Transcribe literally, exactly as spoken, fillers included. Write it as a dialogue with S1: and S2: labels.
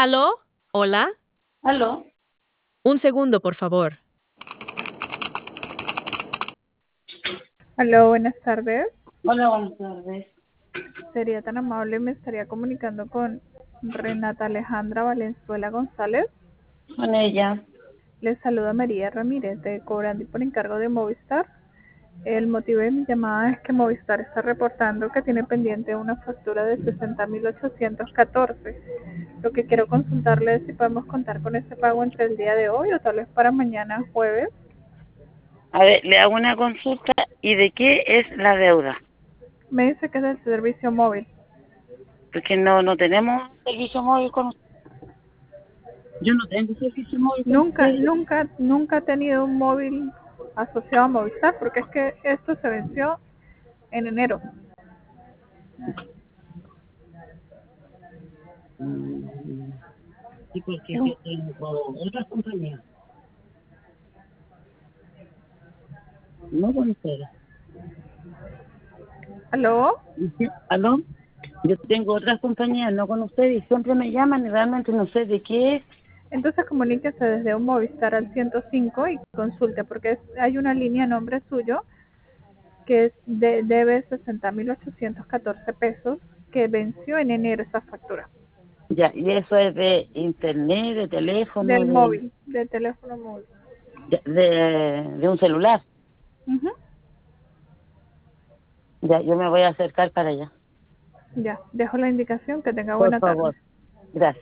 S1: ¿Aló? ¿Hola?
S2: ¿Aló?
S1: Un segundo, por favor.
S3: Aló, buenas tardes.
S2: Hola, buenas tardes.
S3: Sería tan amable, me estaría comunicando con Renata Alejandra Valenzuela González.
S2: Con ella.
S3: Les saluda María Ramírez de Cobrando y por encargo de Movistar. El motivo de mi llamada es que Movistar está reportando que tiene pendiente una factura de sesenta mil ochocientos catorce. Lo que quiero consultarle es si podemos contar con ese pago entre el día de hoy o tal vez para mañana jueves.
S2: A ver, le hago una consulta. ¿Y de qué es la deuda?
S3: Me dice que es del servicio móvil.
S2: Porque no no tenemos servicio móvil con usted. Yo no tengo servicio móvil con
S3: Nunca,
S2: usted.
S3: nunca, nunca he tenido un móvil asociado a Movistar porque es que esto se venció en enero.
S2: Mm, sí, porque
S3: Es un-
S2: yo tengo otras compañías. No con ustedes.
S3: ¿Aló?
S2: Sí, ¿aló? Yo tengo otras compañías, no con ustedes. Y siempre me llaman y realmente no sé de qué es.
S3: Entonces comuníquese desde un Movistar al ciento cinco y consulte porque es- hay una línea a nombre suyo que es de, debe sesenta mil ochocientos catorce pesos que venció en enero esa factura
S2: Ya, y eso es de internet, de teléfono,
S3: del
S2: de,
S3: móvil, del teléfono móvil.
S2: de, de, de un celular.
S3: Ujú.
S2: Ya, yo me voy a acercar para allá.
S3: Ya, dejo la indicación, que tenga
S2: Por
S3: buena tarde.
S2: favor. Gracias.